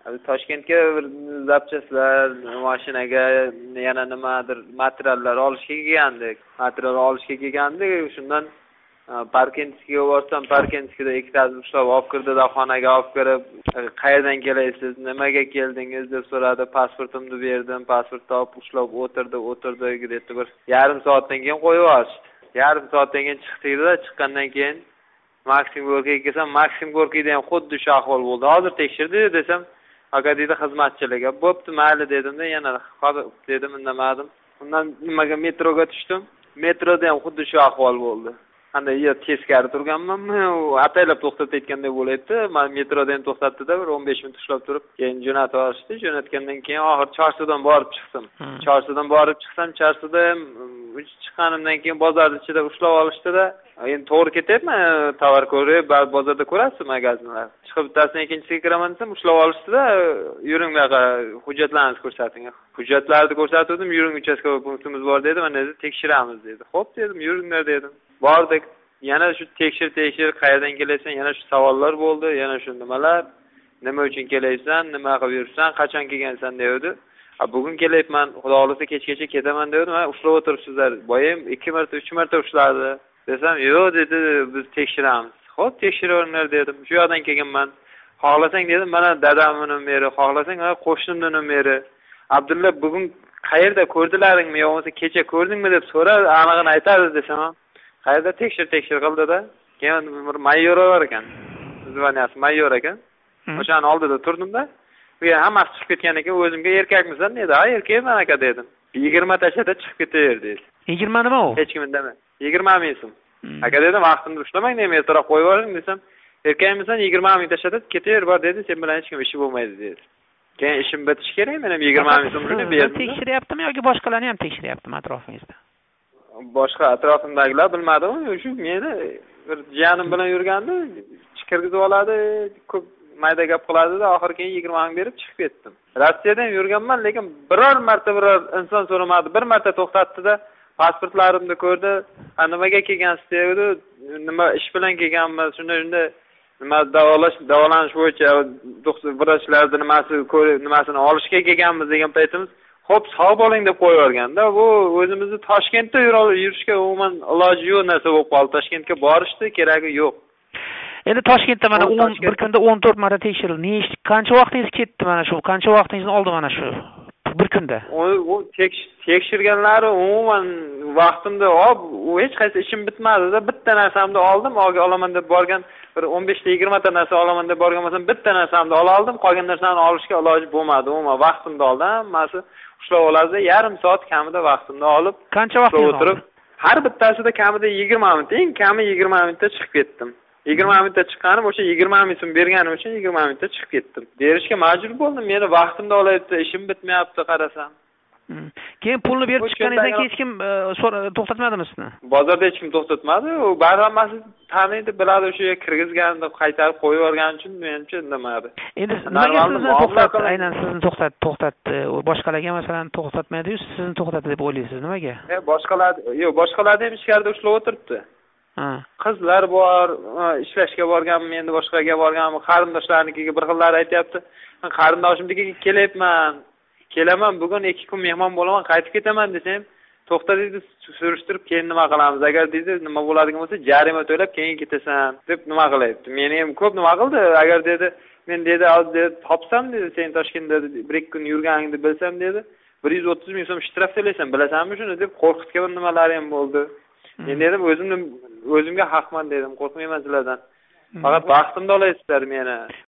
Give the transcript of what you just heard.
Toshkentga bir zapchastlar, mashinaga yana nimadir materiallar olishga kelgandik. Shundan Parkentskiga borsam, Parkentskida ikkitasi ushlab olib kirdida, xonaga olib kirib, qayerdan kelaysiz, nimaga keldingiz deb so'radi. Pasportimni berdim, pasportni olib ushlab o'tirdi, deb bir yarim soatdan keyin qo'yib yuborishdi. Yarim soatdan keyin chiqdik-da, chiqqandan keyin Maksim Gorkiga kelsam, Maksim Gorkida ham xuddi shu ahvol bo'ldi. Hozir tekshirdi desam, aka deydi xizmatchilarga. Bo'pti, mayli dedim-da, yana hozir dedim, indamadim. Undan nimaga metroga tushdim. Metroda ham xuddi shu ahvol bo'ldi. Qanday teskari turganmanmi, ataylab to'xtatayotgandek bo'laydi. Men metroda ham to'xtatdi-da, bir 15 minut ushlab turib, keyin jo'natib yuborishdi. Jo'natgandan keyin oxir Chorsudan borib chiqdim. Chorsuda chiqqanimdan keyin bozorning ichida ushlab olishdi-da. Endi to'g'ri ketyapman, tovar ko'rib, bozorda ko'rasiz magazinlar. Chiqib bittasidan ikkinchisiga kiraman desam, ushlab olishdi-da, yuring buyoqqa, hujjatlaringizni ko'rsating. Hujjatlarni ko'rsatdim, yuring uchastkavoy punktimiz bor dedi, mana endi tekshiramiz dedi. Xo'p dedim, yuringlar dedim. Bordik. Yana shu tekshir, qayerdan kelaysan, yana shu savollar bo'ldi, yana shu nimalar, nima uchun kelaysan, nima qilib yuribsan, qachon kelgansan dedi. Bugun kelyapman, xudo xolasa kechgacha ketaman dedi. Men ushlab o'tiribsizlar. Boyam 2 marta, 3 marta ushladi. Desam, "Yo'q" dedi, "biz tekshiramiz." Xo'p, tekshiravering dedim. Shu yoqdan kelganman. Xohlasang dedim, mana dadamning nomeri, xohlasang qo'shnimning nomeri. Abdulla bugun qayerda ko'rdilaringmi, yo'qsa kecha ko'rdingmi deb so'radi, anig'ini aytadi desam, qayerda tekshir qildida. Keyin bir mayor bor ekan. Zvonyasi mayor ekan. O'shaning oldida turdim-da. Bu hammasi chiqib ketgan ekan, o'zimga erkakmisan dedi. "Ha, erkakman aka" dedim. 20 tashada chiqib ketaver dedi. 20 nima u? Hech kim indamay. 20 ming so'm. Aka dedim, vaqtimni ushlamang, men ertaroq qo'yib yuboring desam, "Erkakmisan, 20 ming tashada ketaver bor" dedi. "Sen bilan hech kim ishi bo'lmaydi" dedi. Keyin ishim bitishi kerak, men ham 20 ming so'mni berdim. Tekshiryaptimi yoki boshqalarni ham tekshiryaptimi atrofingizda? Boshqa atrofimdagilar bilmadim, shu meni bir jiyanim bilan yurgandi, kirgizib oladi, ko'p mayda gap qiladi-da, oxir keyin 20 ming berib chiqib ketdim. Rossiyada ham yurganman, lekin biror marta inson so'ramadi. Bir marta to'xtatdi-da, pasportlarimni ko'rdi, "Nimaga kelgansiz?" dedi. "Nima ish bilan kelganman, shunda nima davolanish bo'yicha vrachlarning nimasini olishga kelganmiz" degan paytimiz, "Xo'p, sog' bo'ling" deb qo'yib yuborganda, bu o'zimizni Toshkentda yurishga umuman iloji yo'q narsa bo'lib qoldi. Toshkentga borishdi, keragi yo'q. Endi Toshkentda mana bir kunda 14 marta tekshirildi. Qancha vaqtingiz ketdi mana shu? Qancha vaqtingizni oldi mana shu bir kunda? U tekshirganlari umuman vaqtimda hech qaysi ishim bitmadi-da. Bitta narsamni oldim, olaman deb borgan, bir 15 ta 20 ta narsa olaman deb borgan bo'lsam, bitta narsamni oldim, qolgan narsani olishga iloji bo'lmadi. Umuman vaqtimni oldim, hammasi ushlab oladi. Yarim soat kamida vaqtimni olib, qancha vaqt o'tirib, har bittasida kamida 20 minut, eng kami 20 minutda chiqib ketdim. 20 minutda chiqqanim, o'sha 20 ming so'm berganim uchun 20 minutda chiqib ketdim. Berishga majbur bo'ldim. Meni vaqtimda olayapti, ishim bitmayapti qarasam. Keyin pulni berib chiqqaningizdan keyin hech kim to'xtatmadimi sizni? Bozorda hech kim to'xtatmadi. U barhammasi taniydi, biladi, o'sha yerga kirgizganda qaytarib qo'yib yuborgani uchun menimcha indamadi. Endi nimaga sizni to'xtatdi? Aynan sizni to'xtatdi. Boshqalarga masalan to'xtatmaydi-yu, sizni to'xtatdi deb o'ylaysiz, nimaga? Boshqalarni ham ichkarida ushlab o'tiribdi. Qizlar bor, ishlashga borganman, endi boshqaga borganman, qarindoshlarnikiga bir xillar aytayapti. Qarindoshimnikiga kelyapman. Kelaman, bugun 2 kun mehmon bo'laman, qaytib ketaman desam, to'xta dedi, surishtirib, keyin nima qilamiz? Agar dedi, nima bo'ladigan bo'lsa, jarima to'lab keyin ketasan deb nima qilyapti. Meni ham ko'p nima qildi. Agar dedi, men dedi, topsam dedi, sen Toshkentda 1-2 kun yurganingni bilsam dedi, 130 ming so'm shtraf to'laysan, bilasanmi shuni deb qo'rqitgan nimalari ham bo'ldi. Men dedim, o'zimga haqman dedim, qo'rqmayman sizlardan. Faqat vaqtimni olasizlar meni.